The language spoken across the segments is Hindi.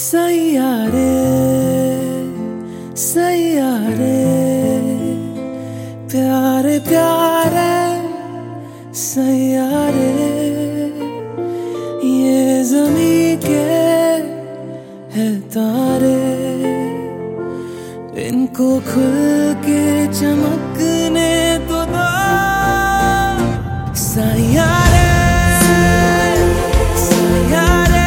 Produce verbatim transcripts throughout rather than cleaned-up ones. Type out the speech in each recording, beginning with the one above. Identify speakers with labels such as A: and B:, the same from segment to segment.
A: सैयारे सैयारे प्यारे प्यारे सैयारे, ये ज़मीं के है तारे, इनको खुल के चमकने तो दो सैयारे सैयारे,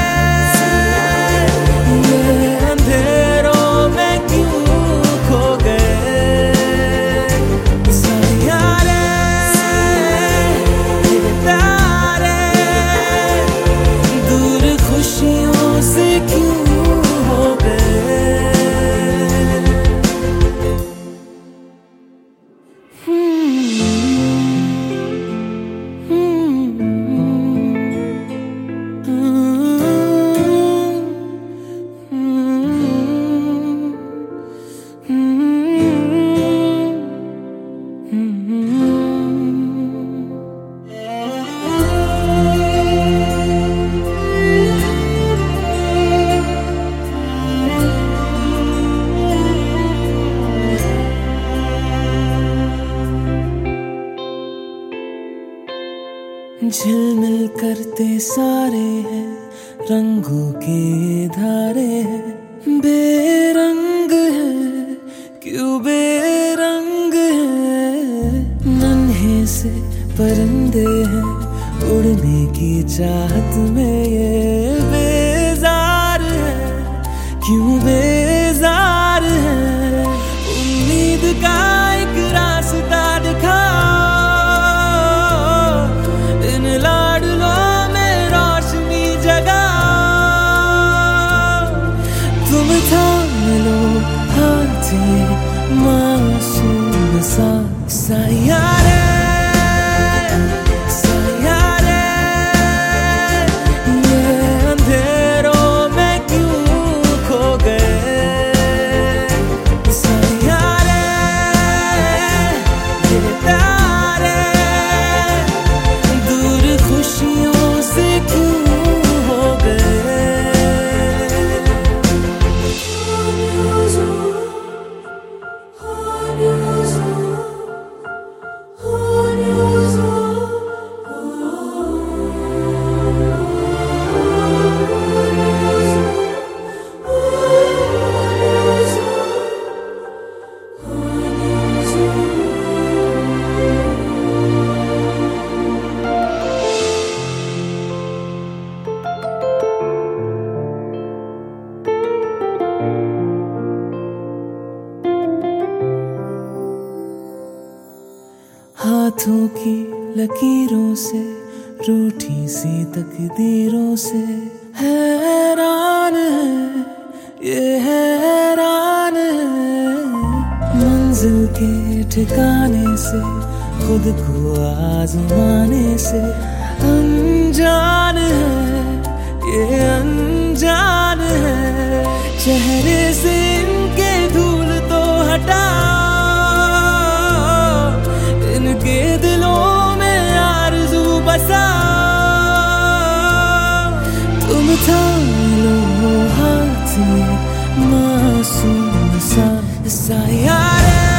A: ये अंधेरों में क्यों खो गए सैयारे, ये तारे दूर खुशियों से क्यों हो गए। झिलमिल करते सारे हैं, रंगों के धारे हैं, बेरंग है क्यों बेरंग है, नन्हे से परिंदे हैं उड़ने की चाहत में, ये बेजार है क्यों बेजार है, उम्मीद का एक रास्ता दिखाओ, इन लाडलों में रोशनी जगाओ, तुम थाम लो हाथ ये मासूम सा सैयारे सैयारे, ये अंधेरों में क्यों खो गए सैयारे, ये तारे दूर खुशियों से क्यों हो गए। हाथों की लकीरों से रूठी सी तकदीरों से हैरान है ये हैरान है, मंजिल के ठिकाने से खुद को आजमाने से अनजान है ये अनजान है, चेहरे से इनके धूल तो हटाओ, इनके दिलों में आरज़ू बसाओ, तुम थाम लो हाथ ये मासूम सा सैयारे।